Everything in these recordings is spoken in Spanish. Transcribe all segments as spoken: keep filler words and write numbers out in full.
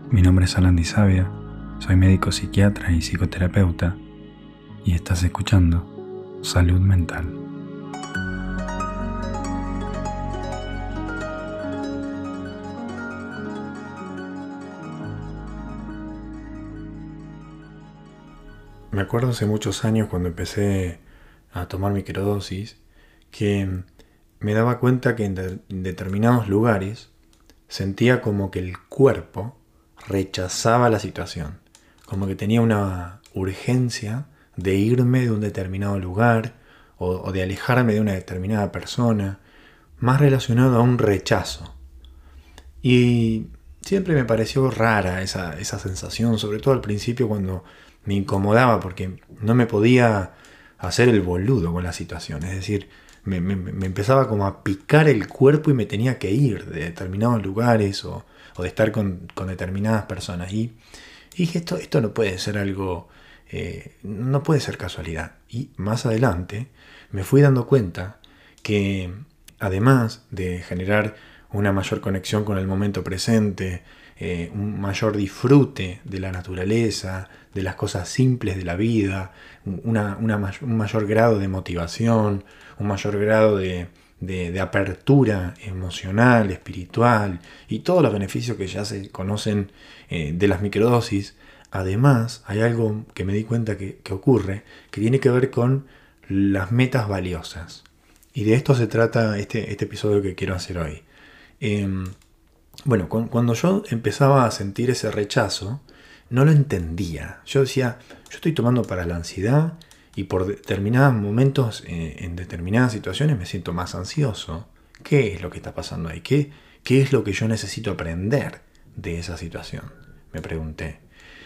Mi nombre es Alan Di Sabia, soy médico psiquiatra y psicoterapeuta y estás escuchando Salud Mental. Me acuerdo hace muchos años cuando empecé a tomar microdosis que me daba cuenta que en, de- en determinados lugares sentía como que el cuerpo rechazaba la situación, como que tenía una urgencia de irme de un determinado lugar o, o de alejarme de una determinada persona, más relacionado a un rechazo. Y siempre me pareció rara esa, esa sensación, sobre todo al principio cuando me incomodaba porque no me podía hacer el boludo con la situación. Es decir, me, me- me empezaba como a picar el cuerpo y me tenía que ir de determinados lugares o, o de estar con, con determinadas personas. Y, y dije, esto, esto no puede ser algo, eh, no puede ser casualidad. Y más adelante me fui dando cuenta que además de generar una mayor conexión con el momento presente, eh, un mayor disfrute de la naturaleza, de las cosas simples de la vida, una, una may- un mayor grado de motivación, un mayor grado de, de- de apertura emocional, espiritual y todos los beneficios que ya se conocen eh, de las microdosis. Además, hay algo que me di cuenta que, que ocurre, que tiene que ver con las metas valiosas. Y de esto se trata este, este episodio que quiero hacer hoy. Eh, bueno, cu- cuando yo empezaba a sentir ese rechazo, no lo entendía. Yo decía, yo estoy tomando para la ansiedad y por determinados momentos, eh, en determinadas situaciones, me siento más ansioso. ¿Qué es lo que está pasando ahí? ¿Qué, qué es lo que yo necesito aprender de esa situación? Me pregunté.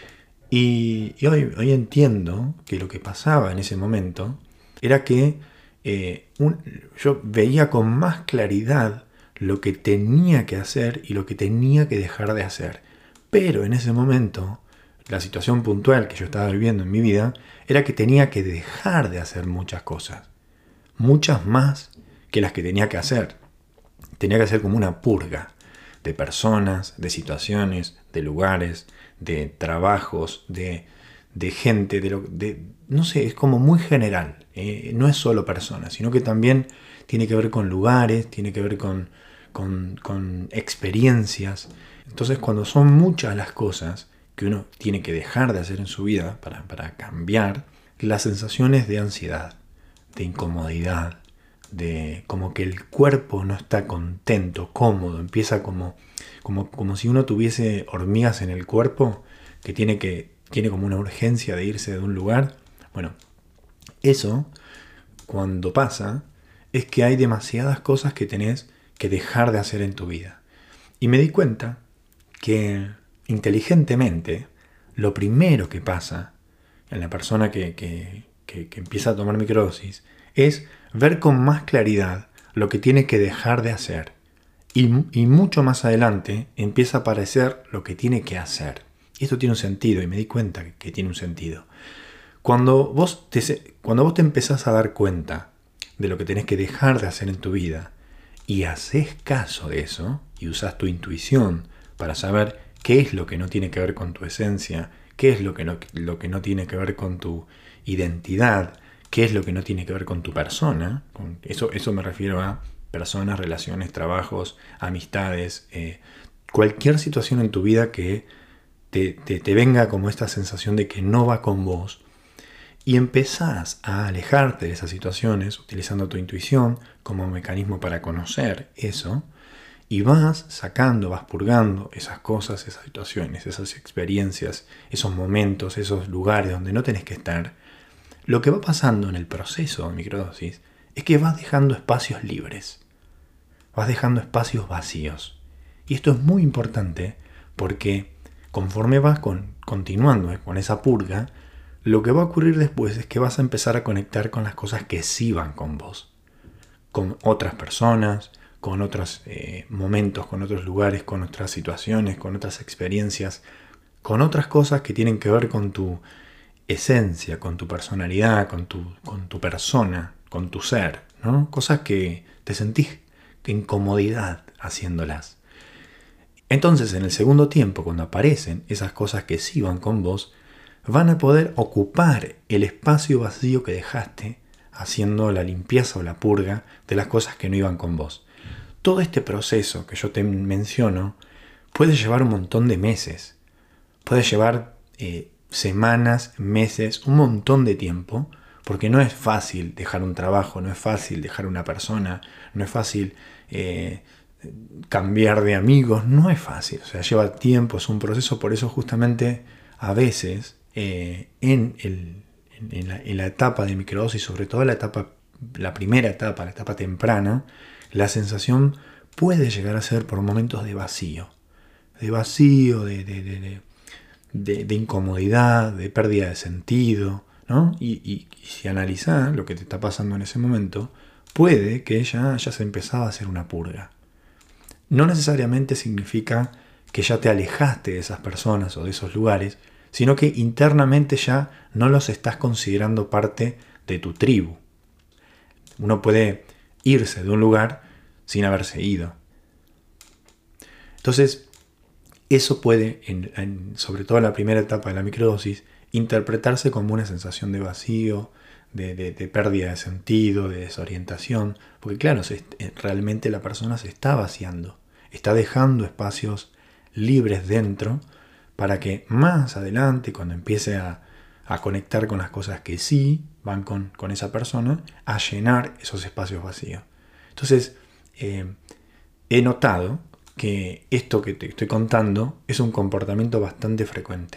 Y, y hoy, hoy entiendo que lo que pasaba en ese momento era que eh, un- yo veía con más claridad lo que tenía que hacer y lo que tenía que dejar de hacer. Pero en ese momento, la situación puntual que yo estaba viviendo en mi vida era que tenía que dejar de hacer muchas cosas. Muchas más que las que tenía que hacer. Tenía que hacer como una purga de personas, de situaciones, de lugares, de trabajos, de, de gente, de, lo, de no sé, es como muy general. Eh, no es solo personas, sino que también tiene que ver con lugares, tiene que ver con, con, con experiencias. Entonces, cuando son muchas las cosas que uno tiene que dejar de hacer en su vida para, para cambiar, las sensaciones de ansiedad, de incomodidad, de como que el cuerpo no está contento, cómodo, empieza como, como, como si uno tuviese hormigas en el cuerpo que tiene, que tiene como una urgencia de irse de un lugar. Bueno, eso cuando pasa es que hay demasiadas cosas que tenés que dejar de hacer en tu vida. Y me di cuenta que inteligentemente lo primero que pasa en la persona que, que, que, que empieza a tomar microdosis es ver con más claridad lo que tiene que dejar de hacer. Y, y mucho más adelante empieza a aparecer lo que tiene que hacer. Y esto tiene un sentido, y me di cuenta que, que tiene un sentido. Cuando vos, te, cuando vos te empezás a dar cuenta de lo que tenés que dejar de hacer en tu vida y haces caso de eso y usás tu intuición para saber qué es lo que no tiene que ver con tu esencia, qué es lo que no, lo que no tiene que ver con tu identidad, qué es lo que no tiene que ver con tu persona, con eso, eso me refiero a personas, relaciones, trabajos, amistades, eh, cualquier situación en tu vida que te, te, te venga como esta sensación de que no va con vos, y empezás a alejarte de esas situaciones utilizando tu intuición como mecanismo para conocer eso, y vas sacando, vas purgando esas cosas, esas situaciones, esas experiencias, esos momentos, esos lugares donde no tenés que estar. Lo que va pasando en el proceso de microdosis es que vas dejando espacios libres, vas dejando espacios vacíos. Y esto es muy importante porque conforme vas con, continuando con esa purga, lo que va a ocurrir después es que vas a empezar a conectar con las cosas que sí van con vos, con otras personas, con otros eh, momentos, con otros lugares, con otras situaciones, con otras experiencias, con otras cosas que tienen que ver con tu esencia, con tu personalidad, con tu, con tu persona, con tu ser, ¿no? Cosas que te sentís incomodidad haciéndolas. Entonces, en el segundo tiempo, cuando aparecen esas cosas que sí van con vos, van a poder ocupar el espacio vacío que dejaste haciendo la limpieza o la purga de las cosas que no iban con vos. Todo este proceso que yo te menciono puede llevar un montón de meses, puede llevar eh, semanas, meses, un montón de tiempo, porque no es fácil dejar un trabajo, no es fácil dejar una persona, no es fácil eh, cambiar de amigos, no es fácil, o sea, lleva tiempo, es un proceso, por eso justamente a veces eh, en, el, en, la, en la etapa de microdosis, sobre todo la etapa, la primera etapa, la etapa temprana, la sensación puede llegar a ser por momentos de vacío, de vacío, de, de, de, de, de, de incomodidad, de pérdida de sentido, ¿no? Y, y, y si analizás lo que te está pasando en ese momento, puede que ya, ya se empezaba a hacer una purga. No necesariamente significa que ya te alejaste de esas personas o de esos lugares, sino que internamente ya no los estás considerando parte de tu tribu. Uno puede irse de un lugar sin haberse ido. Entonces, eso puede, en, en, sobre todo en la primera etapa de la microdosis, interpretarse como una sensación de vacío, de, de, de pérdida de sentido, de desorientación, porque claro, se, realmente la persona se está vaciando, está dejando espacios libres dentro para que más adelante, cuando empiece a, a conectar con las cosas que sí van con, con esa persona, a llenar esos espacios vacíos. Entonces, eh, he notado que esto que te estoy contando es un comportamiento bastante frecuente.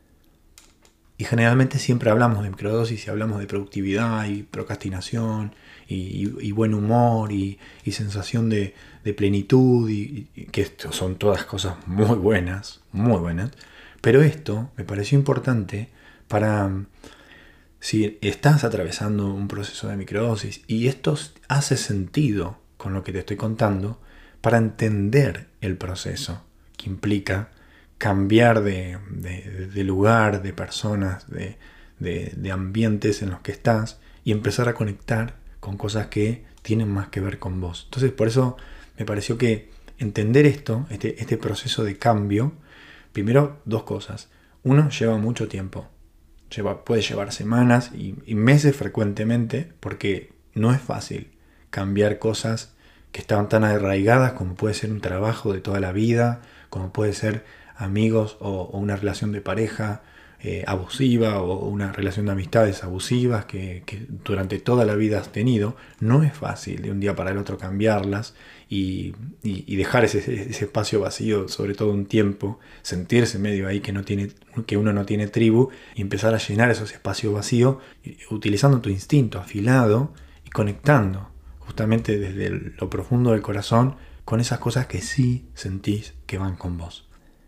Y generalmente siempre hablamos de microdosis y hablamos de productividad y procrastinación y, y, y buen humor y, y sensación de, de plenitud, y, y que esto son todas cosas muy buenas, muy buenas. Pero esto me pareció importante para, si estás atravesando un proceso de microdosis y esto hace sentido con lo que te estoy contando, para entender el proceso que implica cambiar de, de, de lugar, de personas, de, de, de ambientes en los que estás y empezar a conectar con cosas que tienen más que ver con vos. Entonces, por eso me pareció que entender esto, este, este proceso de cambio, primero dos cosas. Uno, lleva mucho tiempo. Lleva, puede llevar semanas y, y meses frecuentemente, porque no es fácil cambiar cosas que estaban tan arraigadas como puede ser un trabajo de toda la vida, como puede ser amigos o, o una relación de pareja eh, abusiva o una relación de amistades abusivas que, que durante toda la vida has tenido. No es fácil de un día para el otro cambiarlas y, y, y dejar ese, ese espacio vacío, sobre todo un tiempo, sentirse medio ahí que, no tiene, que uno no tiene tribu y empezar a llenar esos espacios vacíos utilizando tu instinto afilado y conectando justamente desde lo profundo del corazón con esas cosas que sí sentís que van con vos.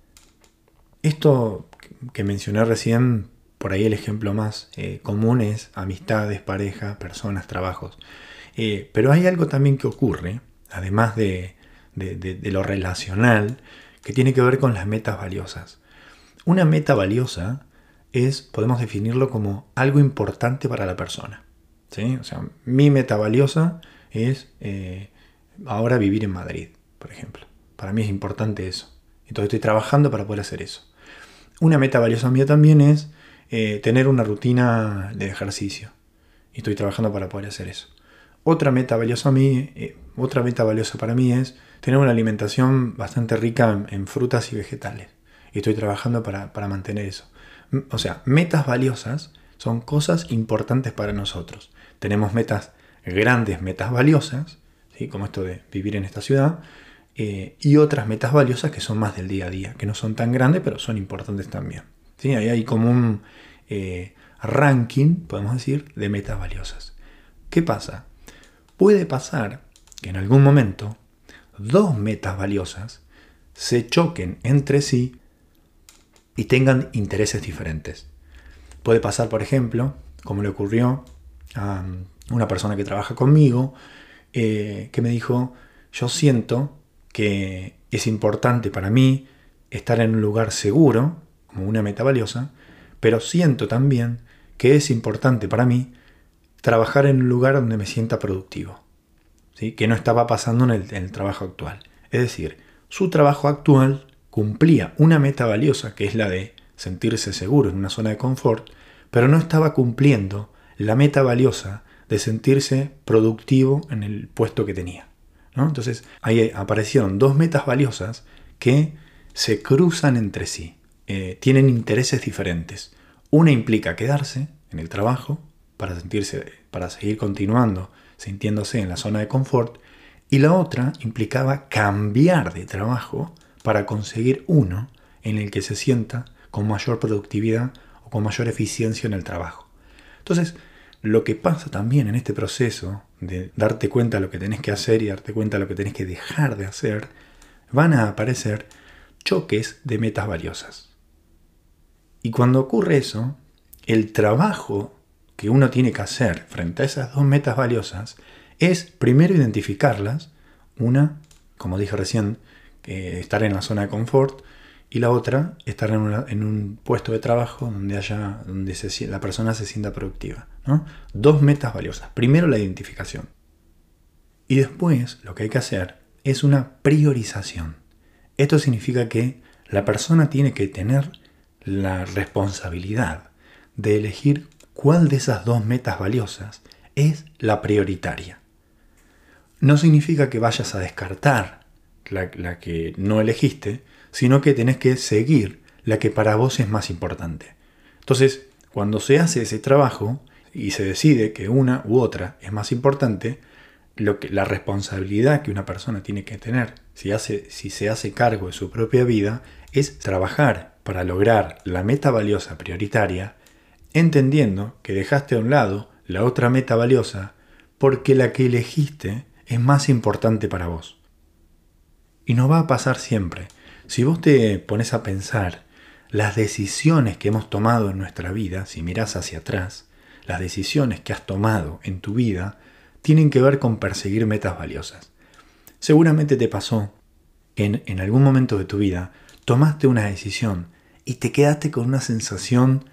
Esto que mencioné recién, por ahí el ejemplo más eh, común es amistades, pareja, personas, trabajos. Eh, pero hay algo también que ocurre, además de, de, de, de lo relacional, que tiene que ver con las metas valiosas. Una meta valiosa es, podemos definirlo como algo importante para la persona, ¿sí? O sea, mi meta valiosa es eh, ahora vivir en Madrid, por ejemplo. Para mí es importante eso. Entonces estoy trabajando para poder hacer eso. Una meta valiosa mía también es eh, tener una rutina de ejercicio. Y estoy trabajando para poder hacer eso. Otra meta valiosa a mí, eh, otra meta valiosa para mí es tener una alimentación bastante rica en, en frutas y vegetales. Y estoy trabajando para, para mantener eso. O sea, metas valiosas son cosas importantes para nosotros. Tenemos metas grandes, metas valiosas, ¿sí? Como esto de vivir en esta ciudad, eh, y otras metas valiosas que son más del día a día, que no son tan grandes, pero son importantes también, ¿sí? Ahí hay como un eh, ranking, podemos decir, de metas valiosas. ¿Qué pasa? Puede pasar que en algún momento dos metas valiosas se choquen entre sí y tengan intereses diferentes. Puede pasar, por ejemplo, como le ocurrió a una persona que trabaja conmigo, eh, que me dijo, yo siento que es importante para mí estar en un lugar seguro, como una meta valiosa, pero siento también que es importante para mí trabajar en un lugar donde me sienta productivo, ¿sí? Que no estaba pasando en el, en el trabajo actual. Es decir, su trabajo actual cumplía una meta valiosa, que es la de sentirse seguro en una zona de confort, pero no estaba cumpliendo la meta valiosa de sentirse productivo en el puesto que tenía, ¿no? Entonces ahí aparecieron dos metas valiosas que se cruzan entre sí, eh, tienen intereses diferentes. Una implica quedarse en el trabajo para sentirse, para seguir continuando sintiéndose en la zona de confort, y la otra implicaba cambiar de trabajo para conseguir uno en el que se sienta con mayor productividad o con mayor eficiencia en el trabajo. Entonces, lo que pasa también en este proceso de darte cuenta de lo que tenés que hacer y darte cuenta de lo que tenés que dejar de hacer, van a aparecer choques de metas valiosas. Y cuando ocurre eso, el trabajo que uno tiene que hacer frente a esas dos metas valiosas es primero identificarlas, una, como dije recién, eh, estar en la zona de confort, y la otra, estar en, una, en un puesto de trabajo donde haya, donde se, la persona se sienta productiva, ¿no? Dos metas valiosas. Primero la identificación. Y después lo que hay que hacer es una priorización. Esto significa que la persona tiene que tener la responsabilidad de elegir cuál de esas dos metas valiosas es la prioritaria. No significa que vayas a descartar la, la que no elegiste, sino que tenés que seguir la que para vos es más importante. Entonces, cuando se hace ese trabajo y se decide que una u otra es más importante, lo que, la responsabilidad que una persona tiene que tener, si, hace, si se hace cargo de su propia vida, es trabajar para lograr la meta valiosa prioritaria, entendiendo que dejaste a un lado la otra meta valiosa porque la que elegiste es más importante para vos. Y no va a pasar siempre. Si vos te pones a pensar las decisiones que hemos tomado en nuestra vida, si mirás hacia atrás, las decisiones que has tomado en tu vida tienen que ver con perseguir metas valiosas. Seguramente te pasó que en, en algún momento de tu vida tomaste una decisión y te quedaste con una sensación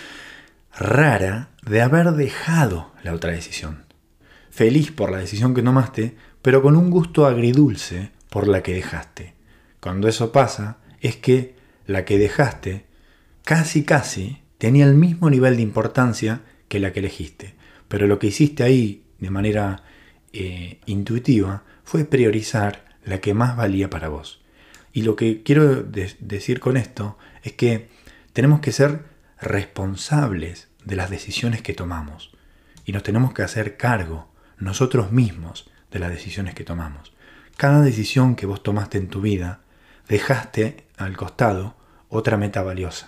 rara de haber dejado la otra decisión. Feliz por la decisión que tomaste, pero con un gusto agridulce por la que dejaste. Cuando eso pasa, es que la que dejaste casi casi tenía el mismo nivel de importancia que la que elegiste. Pero lo que hiciste ahí de manera eh, intuitiva fue priorizar la que más valía para vos. Y lo que quiero de- decir con esto es que tenemos que ser responsables de las decisiones que tomamos. Y nos tenemos que hacer cargo nosotros mismos de las decisiones que tomamos. Cada decisión que vos tomaste en tu vida, dejaste al costado otra meta valiosa.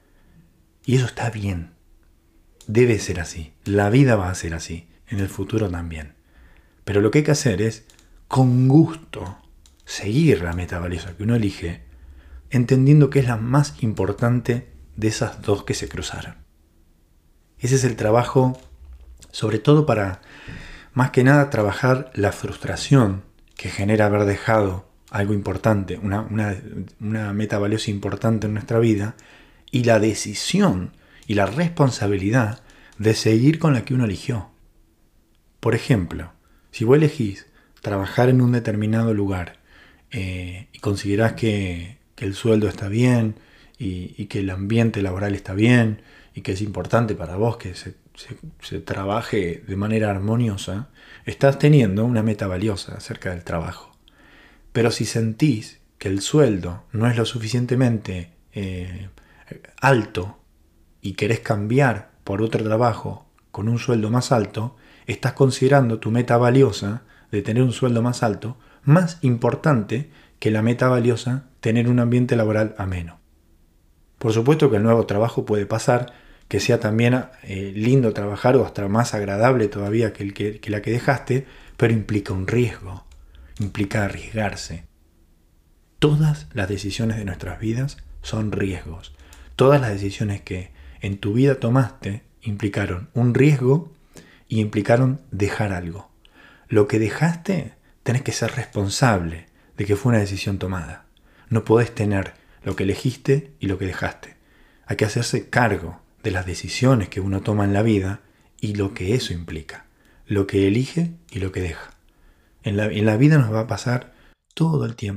Y eso está bien. Debe ser así. La vida va a ser así. En el futuro también. Pero lo que hay que hacer es, con gusto, seguir la meta valiosa que uno elige, entendiendo que es la más importante de esas dos que se cruzaron. Ese es el trabajo, sobre todo para, más que nada, trabajar la frustración que genera haber dejado algo importante, una, una, una meta valiosa importante en nuestra vida, y la decisión y la responsabilidad de seguir con la que uno eligió. Por ejemplo, si vos elegís trabajar en un determinado lugar eh, y considerás que, que el sueldo está bien y, y que el ambiente laboral está bien y que es importante para vos que se, se, se trabaje de manera armoniosa, estás teniendo una meta valiosa acerca del trabajo. Pero si sentís que el sueldo no es lo suficientemente eh, alto y querés cambiar por otro trabajo con un sueldo más alto, estás considerando tu meta valiosa de tener un sueldo más alto más importante que la meta valiosa tener un ambiente laboral ameno. Por supuesto que el nuevo trabajo puede pasar que sea también eh, lindo trabajar o hasta más agradable todavía que, el que, que la que dejaste, pero implica un riesgo, implica arriesgarse. Todas las decisiones de nuestras vidas son riesgos. Todas las decisiones que en tu vida tomaste implicaron un riesgo y implicaron dejar algo. Lo que dejaste, tenés que ser responsable de que fue una decisión tomada. No podés tener lo que elegiste y lo que dejaste. Hay que hacerse cargo de las decisiones que uno toma en la vida y lo que eso implica. Lo que elige y lo que deja. En la, en la vida nos va a pasar todo el tiempo que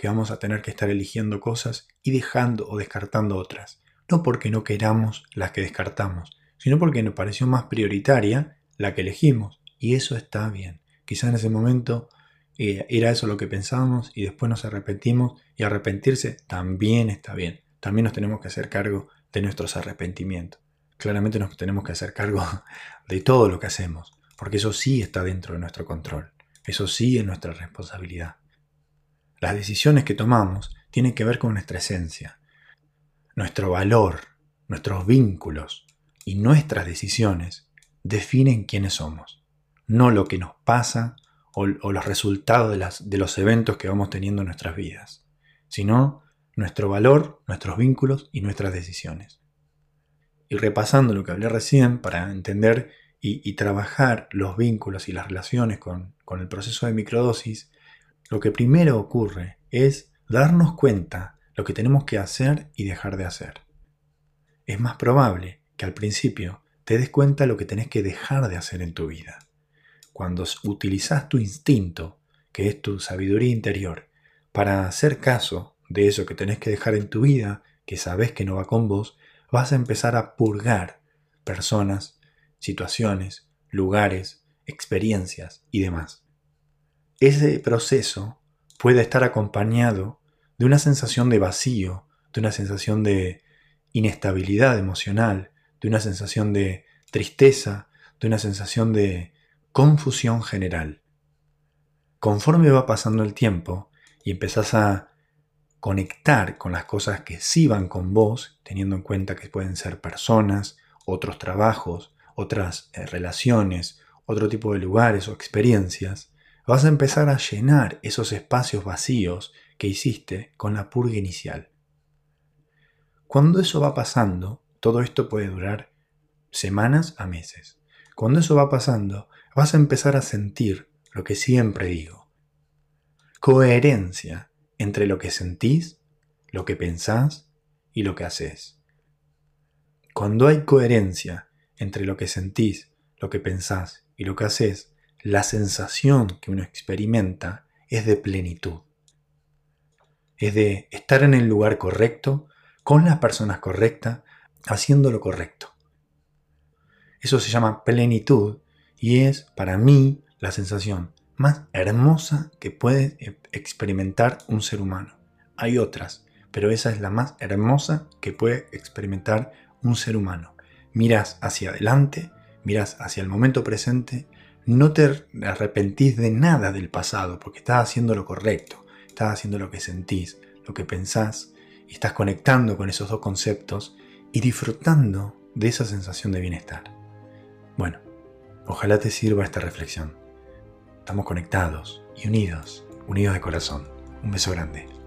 que vamos a tener que estar eligiendo cosas y dejando o descartando otras. No porque no queramos las que descartamos, sino porque nos pareció más prioritaria la que elegimos. Y eso está bien. Quizás en ese momento eh, era eso lo que pensábamos y después nos arrepentimos, y arrepentirse también está bien. También nos tenemos que hacer cargo de nuestros arrepentimientos. Claramente nos tenemos que hacer cargo de todo lo que hacemos, porque eso sí está dentro de nuestro control. Eso sí es nuestra responsabilidad. Las decisiones que tomamos tienen que ver con nuestra esencia, nuestro valor, nuestros vínculos, y nuestras decisiones definen quiénes somos, no lo que nos pasa o, o los resultados de, las, de los eventos que vamos teniendo en nuestras vidas, sino nuestro valor, nuestros vínculos y nuestras decisiones. Y repasando lo que hablé recién, para entender y, y trabajar los vínculos y las relaciones con, con el proceso de microdosis, lo que primero ocurre es darnos cuenta lo que tenemos que hacer y dejar de hacer. Es más probable que al principio te des cuenta lo que tenés que dejar de hacer en tu vida. Cuando utilizás tu instinto, que es tu sabiduría interior, para hacer caso de eso que tenés que dejar en tu vida, que sabés que no va con vos, vas a empezar a purgar personas, situaciones, lugares, experiencias y demás. Ese proceso puede estar acompañado de una sensación de vacío, de una sensación de inestabilidad emocional, de una sensación de tristeza, de una sensación de confusión general. Conforme va pasando el tiempo y empezás a conectar con las cosas que sí van con vos, teniendo en cuenta que pueden ser personas, otros trabajos, otras eh, relaciones, otro tipo de lugares o experiencias, vas a empezar a llenar esos espacios vacíos que hiciste con la purga inicial. Cuando eso va pasando, todo esto puede durar semanas a meses. Cuando eso va pasando, vas a empezar a sentir lo que siempre digo: coherencia entre lo que sentís, lo que pensás y lo que haces. Cuando hay coherencia entre lo que sentís, lo que pensás y lo que haces, la sensación que uno experimenta es de plenitud. Es de estar en el lugar correcto, con las personas correctas, haciendo lo correcto. Eso se llama plenitud y es, para mí, la sensación más hermosa que puede experimentar un ser humano. Hay otras, pero esa es la más hermosa que puede experimentar un ser humano. Miras hacia adelante, miras hacia el momento presente, no te arrepentís de nada del pasado porque estás haciendo lo correcto, estás haciendo lo que sentís, lo que pensás, y estás conectando con esos dos conceptos y disfrutando de esa sensación de bienestar. Bueno, ojalá te sirva esta reflexión. Estamos conectados y unidos, unidos de corazón. Un beso grande.